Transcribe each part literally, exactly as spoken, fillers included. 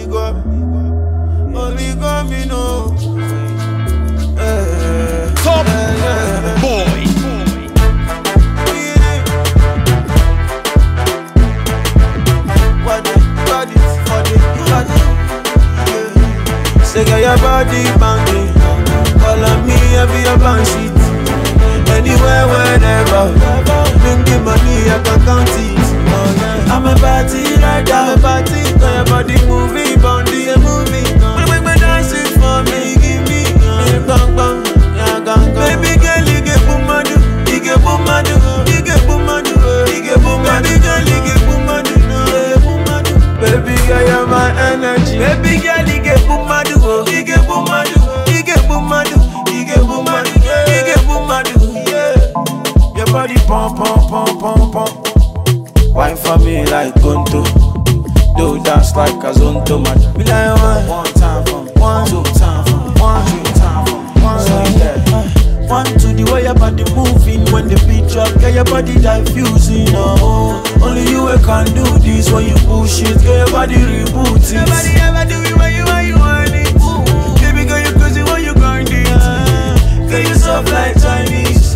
God, only God me know. Eh, Top eh, eh. boy. Yeah. What the, what the, what the, what the, yeah. Say get your body banging, call on me every your shit. Anywhere, whenever, bring the money, I can count it. Oh, yeah. I'm a party right now, I'm a party. Got your body moving, bounty a movie. When make me dance it for me, give me a bang bang, yeah, gang gang. Baby girl, you get boomadu, you get boomadu, you get boomadu, you get boomadu. Baby girl, you get boomadu, you get boomadu. Baby girl, you're my energy. Baby girl, you get boomadu, you get boomadu, you get boomadu, you get boomadu, you get boomadu. Your body pump, pump, pump, pump, pump. Wine for me like Gonto. Do dance like a Zonto. Me like one, one time for me, one, two time for me, one, two time for me, one. So yeah, one to the way your body moving when the beat drop. Get your body diffusing. Oh, only you can do this when you push it. Get your body rebooting. Nobody ever do it when you when you want it. Baby girl, you crazy when you grind it. Get you soft like Chinese.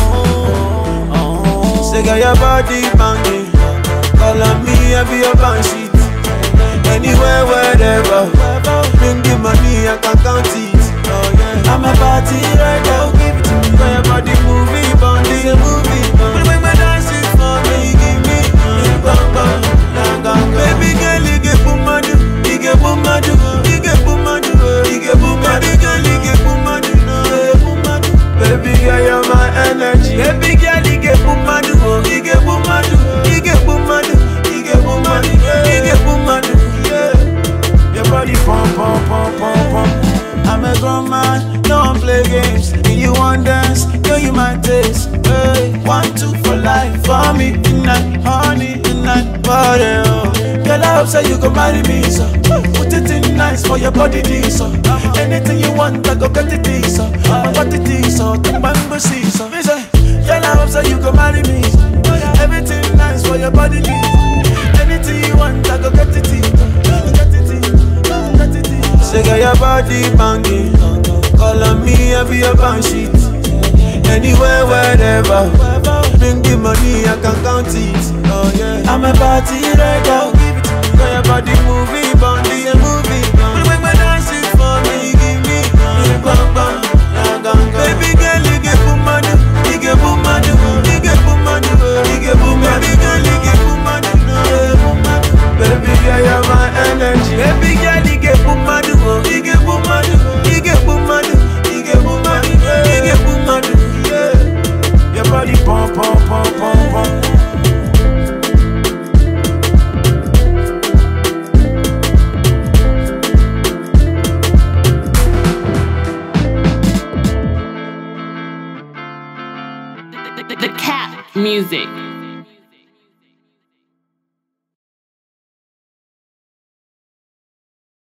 Say get your body banging, call on me, I be your band shit. Anywhere, wherever, bring the money, I can count it. Oh yeah, I'm a party right now, give it to me. Got your body moving, bounty a movie. When make me dance it for me, give me a bang bang, bang bang. Baby girl, you get boomadu, you get boomadu, you get boomadu, you get boomadu. Baby girl, you get boomadu, you get boomadu. Baby girl, you're my energy. Baby girl, you get boomadu. You get boomadu, you get boomadu, you get boomadu, you get boomadu, yeah. Your body pump, pump, pump, pump, pump. I'm a grown man, no one play games. If you want dance, yo you might taste. Hey, one, two for life, for me tonight, honey tonight, body. Oh. Girl, I hope so you go marry me, so put it in nice for your body, this so. Anything you want, I go get it, this so. I got it, this so. The mango see so. Girl, I hope so you go marry me. Everything nice for your body needs. Anything you want, I go get it in. Get it in, get it in. Say get your body banging, call on me, I be your band shit. Anywhere, wherever, bring the money, I can count it. Oh yeah, I'm a party right now, give it to me. Got your body moving, bounty a movie. When make me dance it for me, give me a bang bang, yeah, gang gang. Baby girl, you get boomadu, you get boomadu, you get boomadu, you get boomadu. Baby girl, you get boomadu, you get boomadu. Baby girl, you're my energy. Baby girl, you get boomadu, you get boomadu, you get boomadu, you get boomadu, you get boomadu, yeah. Your body pump, pump, pump, pump, pump. The cat music.